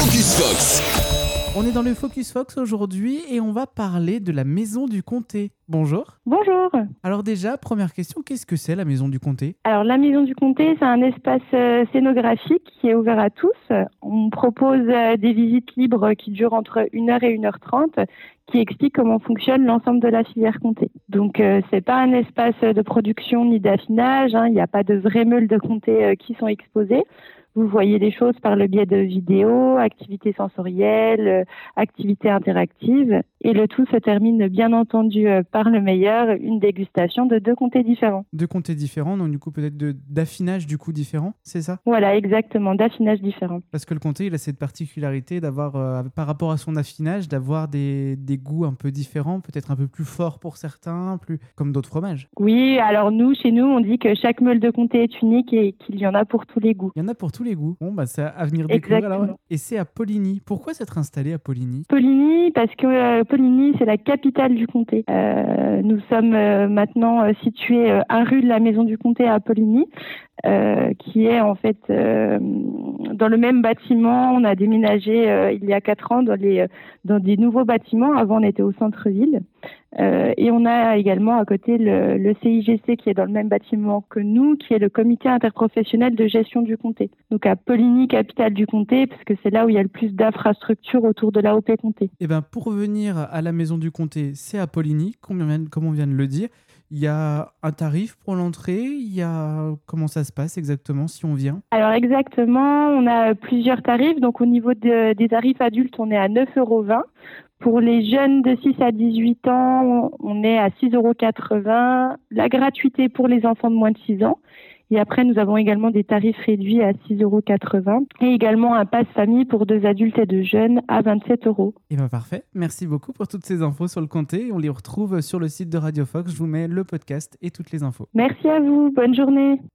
Focus Fox. On est dans le Focus Fox aujourd'hui et on va parler de la Maison du Comté. Bonjour. Bonjour. Alors déjà, première question, qu'est-ce que c'est la Maison du Comté ? Alors la Maison du Comté, c'est un espace scénographique qui est ouvert à tous. On propose des visites libres qui durent entre 1h et 1h30 qui expliquent comment fonctionne l'ensemble de la filière comté. Donc c'est pas un espace de production ni d'affinage, il n'y a pas de vraies meules de comté qui sont exposées. Vous voyez les choses par le biais de vidéos, activités sensorielles, activités interactives. Et le tout se termine bien entendu par le meilleur, une dégustation de 2 comtés différents. 2 comtés différents, donc du coup peut-être d'affinage du coup différent, c'est ça ? Voilà, exactement, d'affinage différent. Parce que le comté, il a cette particularité d'avoir, par rapport à son affinage, d'avoir des goûts un peu différents, peut-être un peu plus forts pour certains, plus comme d'autres fromages. Oui, alors chez nous, on dit que chaque meule de comté est unique et qu'il y en a pour tous les goûts. Il y en a pour tous les goûts. Bon, bah c'est à venir découvrir. Exactement. Alors. Et c'est à Poligny. Pourquoi s'être installé à Poligny ? Poligny, parce que Poligny, c'est la capitale du comté. Nous sommes maintenant situés à rue de la Maison du Comté à Poligny, qui est en fait dans le même bâtiment. On a déménagé il y a 4 ans dans des nouveaux bâtiments. Avant, on était au centre-ville. Et on a également à côté le CIGC qui est dans le même bâtiment que nous, qui est le comité interprofessionnel de gestion du comté. Donc à Poligny, capitale du comté, parce que c'est là où il y a le plus d'infrastructures autour de l'AOP comté. Et bien pour revenir à la Maison du Comté, c'est à Poligny, comme on vient de le dire. Il y a un tarif pour l'entrée, comment ça se passe exactement si on vient ? Alors exactement, on a plusieurs tarifs. Donc au niveau des tarifs adultes, on est à 9,20 €. Pour les jeunes de 6 à 18 ans, on est à 6,80 €. La gratuité pour les enfants de moins de 6 ans. Et après, nous avons également des tarifs réduits à 6,80 € et également un pass famille pour 2 adultes et 2 jeunes à 27 €. Et bien parfait, merci beaucoup pour toutes ces infos sur le comté. On les retrouve sur le site de Radio Fox, je vous mets le podcast et toutes les infos. Merci à vous, bonne journée.